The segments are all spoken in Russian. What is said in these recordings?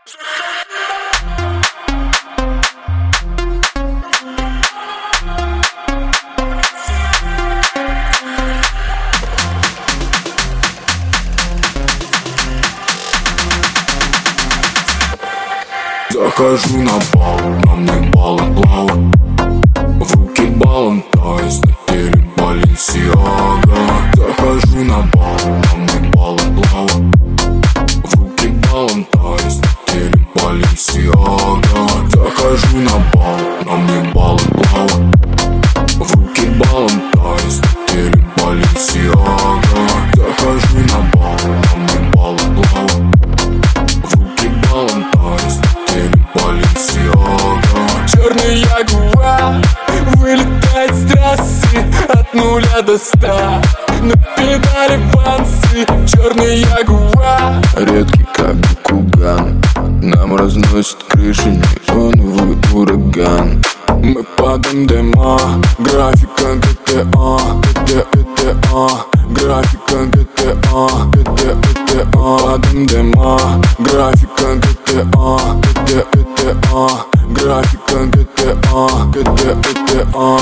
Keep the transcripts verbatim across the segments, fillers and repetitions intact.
Захожу на бал, на мне балаклава, в руки балом, то есть на теле Баленсиага. Захожу на бал, на мне балаклава, в руки балом, то есть на теле Баленсиага. Захожу на бал, на мне балаклава, в руки балом, то есть на теле Баленсиага. Захожу на бал, на мне балаклава, в руки балом, то есть Баленсиага. Черный ягуар вылетает с трассы от нуля до ста. На педали вансы. Черный ягуар, редкий как Бакуган, нам разносит крыши неоновый ураган. Мы под МДМА, графика ГТА, ГТА, графика ГТА, ГТА, под МДМА, графика ГТА, ГТА, графика ГТА, ГТА.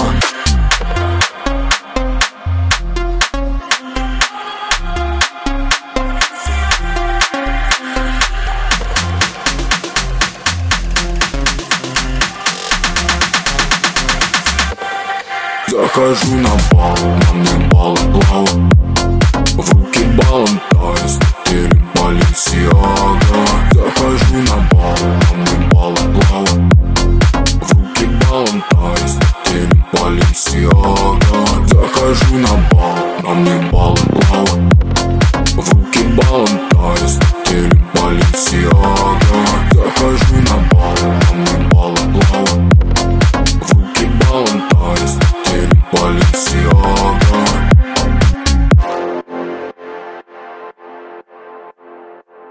Захожу на бал, на мне балаклава, в руки балом, то есть на теле Баленсиага. Захожу на бал, на мне балаклава, в руки балом, то есть на теле Баленсиага. Захожу на бал, на мне балаклава, в руки балом, то есть на теле Баленсиага. Захожу